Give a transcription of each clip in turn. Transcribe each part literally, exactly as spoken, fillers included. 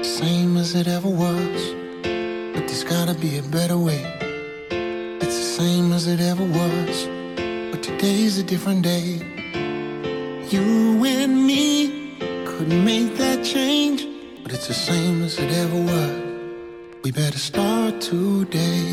Same as it ever was, but there's gotta be a better way. It's the same as it ever was, but today's a different day. You and me couldn't make that change, but it's the same as it ever was. We better start today.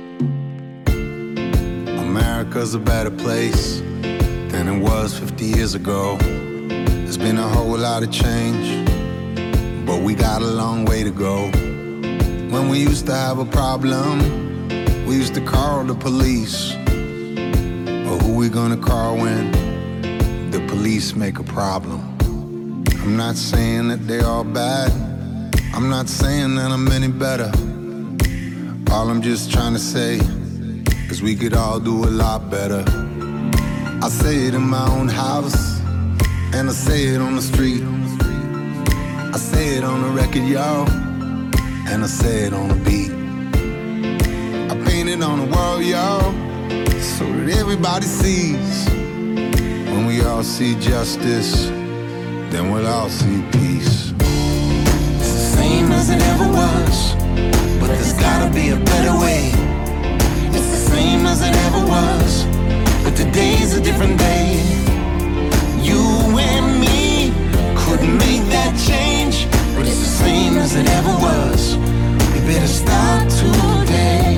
America's a better place than it was fifty years ago. There's been a whole lot of change, but we got a long way to go. When we used to have a problem, we used to call the police. But who we gonna call when the police make a problem? I'm not saying that they all bad, I'm not saying that I'm any better. All I'm just trying to say is we could all do a lot better. I say it in my own house, and I say it on the street. I say it on the record, y'all, and I say it on the beat. I paint it on the wall, y'all, so that everybody sees. When we all see justice, then we'll all see peace. It's the same as it ever was, but there's gotta be a better way. It's the same as it ever was, but today's a different day. You and me couldn't make that change, but it's the same as it ever was. We better start today.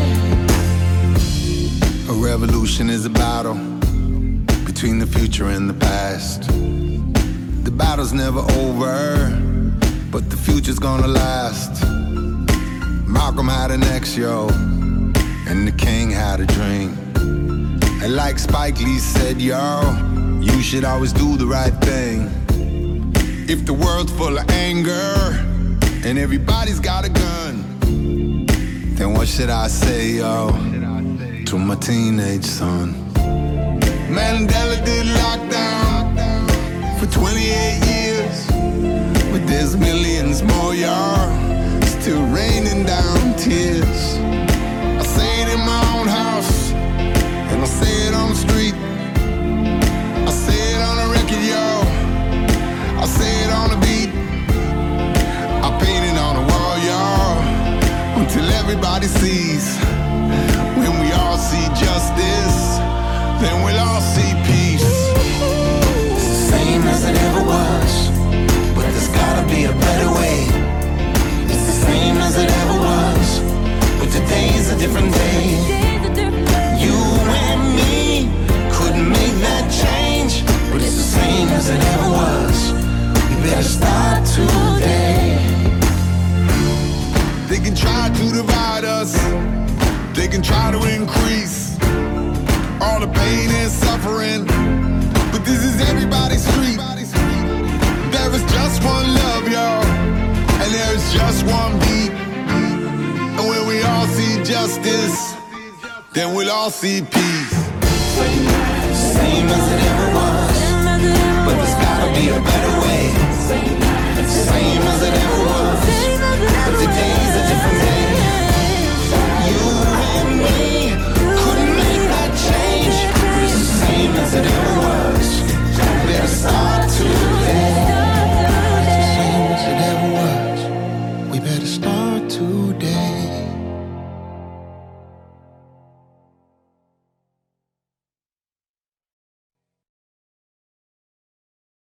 A revolution is a battle between the future and the past. The battle's never over, but the future's gonna last. Malcolm had an ex, yo, and the king had a dream. And like Spike Lee said, yo, you should always do the right thing. If the world's full of anger and everybody's got a gun, then what should I say, yo, to my teenage son? Mandela did lockdown for twenty-eight years, but there's millions more, y'all, still raining down tears. I say it in my own house, and I say it on the street. I say it on the record, y'all, I say it on the beat. I paint it on the wall, y'all, until everybody sees. When we all see justice, then we'll all see peace. It's the same as it ever was, but there's gotta be a better way. It's the same as it ever was, but today's a different day. You and me couldn't make that change, but it's the same as it ever was. We better start today. They can try to divide us, they can try to increase all the pain and suffering, but this is everybody's street. There is just one love, y'all, and there is just one beat. And when we all see justice, then we'll all see peace. Same as it ever was, but there's gotta be a better way.